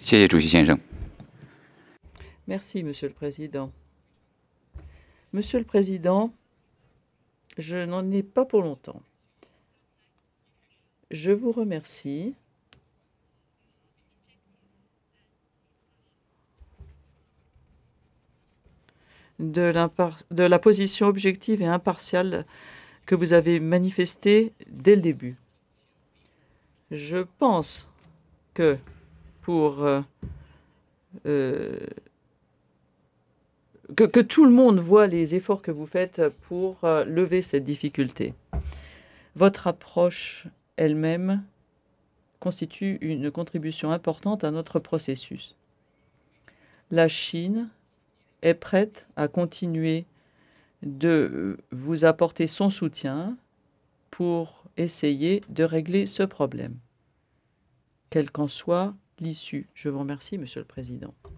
谢谢主席先生。 Merci, Monsieur le Président. Monsieur le Président, je n'en ai pas pour longtemps. Je vous remercie de la position objective et impartiale que vous avez manifestée dès le début. Je pense que pour que tout le monde voit les efforts que vous faites pour lever cette difficulté. Votre approche elle-même constitue une contribution importante à notre processus. La Chine est prête à continuer de vous apporter son soutien pour essayer de régler ce problème, quelle qu'en soit l'issue. Je vous remercie, Monsieur le Président.